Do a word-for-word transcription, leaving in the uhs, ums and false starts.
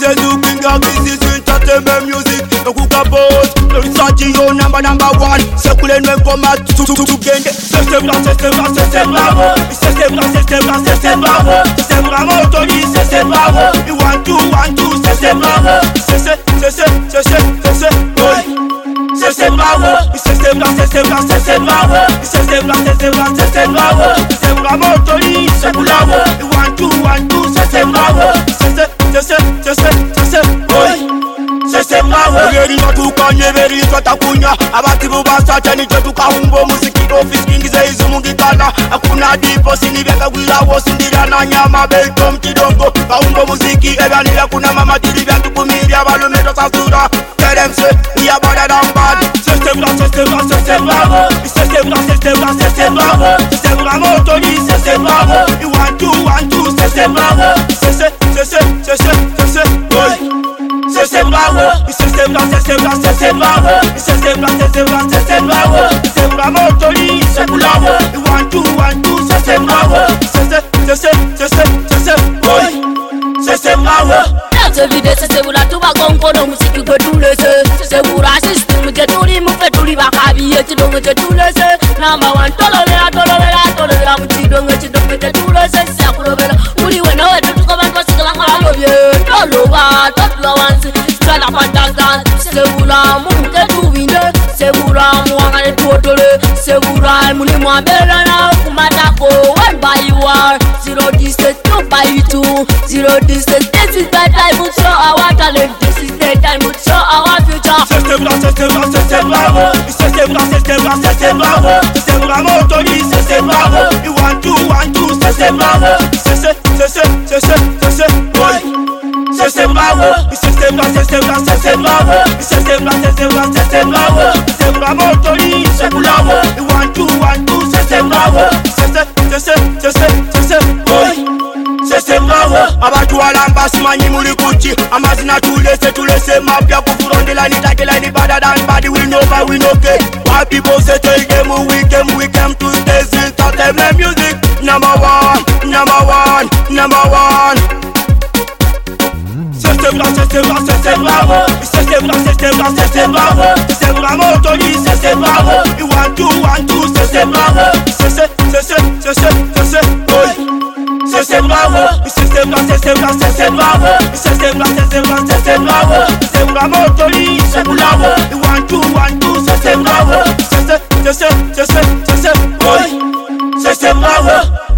les looking at this is entertainment music. Le coup capote, le Sadio number number one. C'est cool et même comme à tout tout tout gang. C'est c'est blanc, c'est c'est blanc, c'est c'est bravo. C'est c'est blanc, c'est c'est blanc, c'est c'est bravo. C'est vraiment Tony, c'est c'est bravo. You want to, want to, c'est c'est bravo. C'est c'est, c'est c'est, c'est c'est, c'est c'est, oui. C'est c'est bravo. C'est c'est blanc, c'est c'est blanc, c'est c'est bravo. C'est c'est blanc, c'est c'est blanc, c'est c'est bravo. C'est vraiment Tony, c'est bravo. You want to, want to, c'est c'est bravo. C'est c'est, c'est c'est, c'est c'est, c'est c'est, oui. C'est c'est bravo. Veri watukanye veri twatakunya abati bubasa chani tukahumbo muziki office kingize izumungikana akuna dipo sinibeka gwira wosindira na nyama bekom kidongo kahumbo muziki ebani yakuna mama tiri byantukumiri abalumeto sasura tell them say we are better than bad. C'est c'est blanc, c'est c'est blanc, c'est c'est bravo. C'est c'est blanc, c'est c'est blanc, c'est c'est bravo. C'est vraiment Tony, c'est c'est bravo. You want to, want to, c'est c'est bravo. C'est c'est, c'est c'est, c'est c'est, c'est c'est, oui. C'est c'est bravo, c'est c'est blanc, c'est c'est blanc, c'est c'est bravo. C'est c'est blanc, c'est c'est blanc, c'est c'est bravo. C'est vraiment Tony, c'est bravo. You want to, want to, c'est c'est bravo. C'est c'est, c'est c'est, c'est c'est, c'est c'est, oui. C'est c'est bravo. C'est vide, c'est c'est la tuba gongo musique que tout le sais. C'est pour assister, me get tout les moufles, tout les bakabi, et tu dois me tout le sais. Number one, tolera, tolera, tolera, musique donc tu dois me tout le sais. C'est pour le vélo, ou les weno, et tout comme un poste que la mala le vieux. Tolera, tolera, c'est la fantasme. C'est pour la moufle, tout vide. C'est pour la moi, elle est tout tolé. C'est pour la mouli, moi, belle, là, pour ma taco, one by one. Zero distance, two by two. Zero distance, this is the time. Show our talent, this is the time to show our future. C'est c'est blanc, c'est c'est blanc, c'est c'est bravo. C'est c'est blanc, c'est c'est blanc, c'est c'est bravo. C'est vraiment Tony, c'est c'est bravo. You want to, want to, c'est c'est bravo. C'est c'est, c'est c'est, c'est c'est, c'est c'est, oui. C'est c'est bravo. C'est c'est blanc, c'est c'est blanc, c'est c'est bravo. C'est c'est blanc, c'est c'est blanc, c'est c'est bravo. C'est vraiment Tony, c'est bravo. You want to, want to, c'est c'est bravo. C'est c'est, c'est c'est, c'est c'est, c'est c'est, oui. C'est c'est bravo. Abantu walamba simanyi muli kuchi amazina tulese tulese mapya kufuronde la nitake la ni better than body we know but we know okay. Why people say take game we came we came to stay still talk them music number one number one number one. C'est c'est blanc c'est c'est blanc c'est c'est bravo. C'est c'est blanc c'est c'est blanc c'est c'est bravo. C'est vraiment Tony c'est c'est bravo. You want to want to c'est c'est bravo. C'est c'est c'est c'est c'est c'est c'est oui. C'est c'est bravo, c'est c'est blanc, c'est c'est blanc, c'est c'est bravo. C'est c'est blanc, c'est c'est blanc, c'est c'est bravo. C'est vraiment Tony, c'est bravo. You want to, want to, c'est c'est bravo. C'est c'est, c'est c'est, c'est c'est, c'est c'est, oui. C'est c'est bravo.